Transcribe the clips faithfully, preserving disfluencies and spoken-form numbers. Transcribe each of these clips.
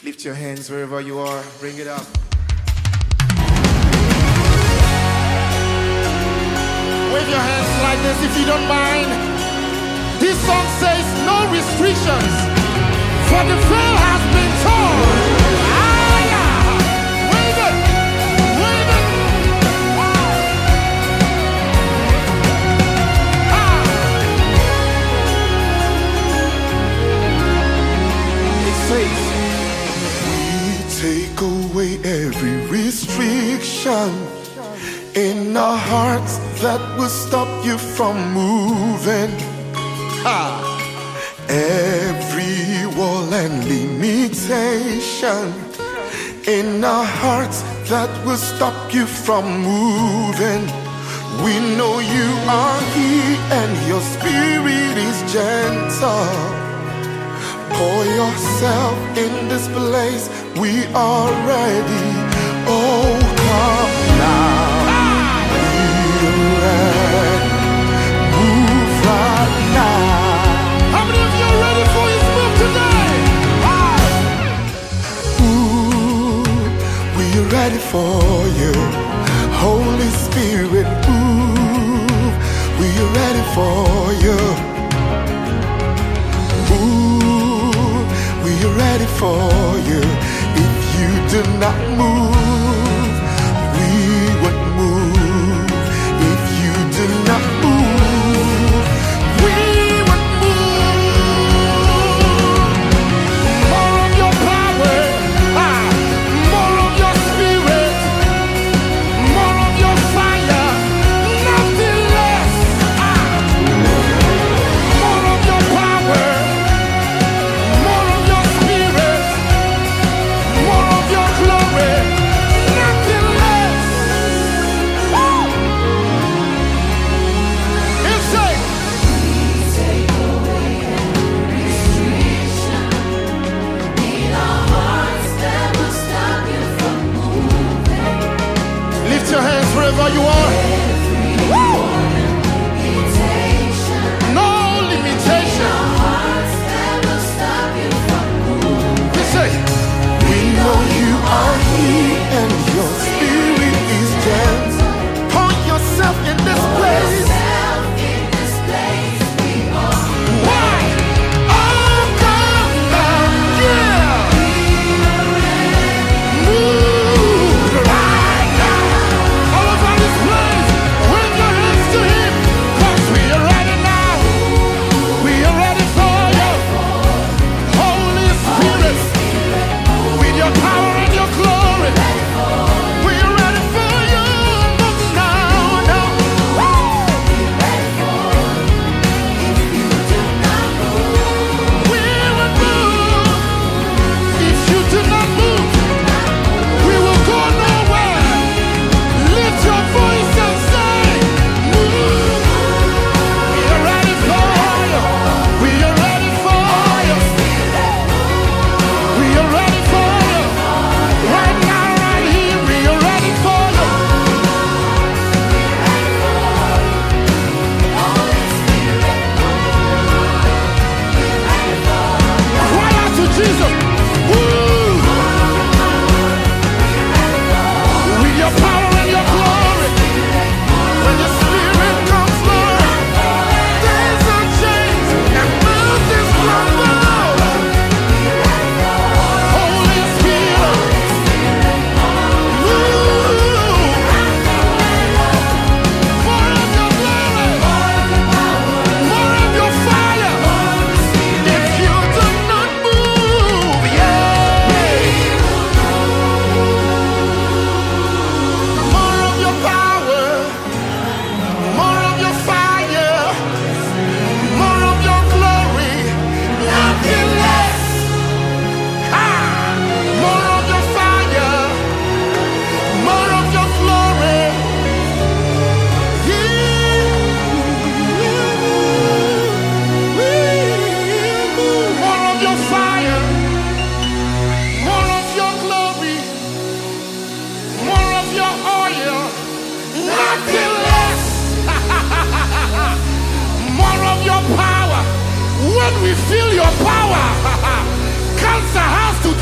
Lift your hands wherever you are. Bring it up. Wave your hands like this if you don't mind. This song says no restrictions, for the veil has been torn. Ah, yeah. Wave it, wave it. Ah. It says, take away every restriction in our hearts that will stop you from moving. ah. Every wall and limitation in our hearts that will stop you from moving. We know you are here and your spirit is gentle. Pour yourself in this place, we are ready. Oh, come now. We're ready. Move right now. How many of you are ready for his move today? Ah. Ooh, we're ready for you. Holy Spirit, ooh, we're ready for you. We're ready for you. If you do not move, we would move. If you do not move, we would move. More of your power, ah. More of your spirit, more of your fire, nothing less. Ah. More of your power, more of your spirit, more of your glory.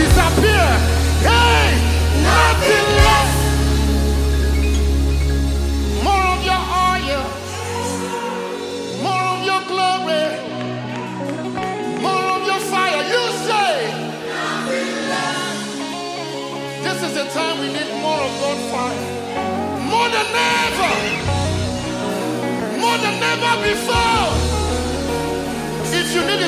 disappear. Hey, nothing less. More of your oil, more of your glory, more of your fire. You say, this is the time we need more of God's fire. More than ever. More than ever before. If you need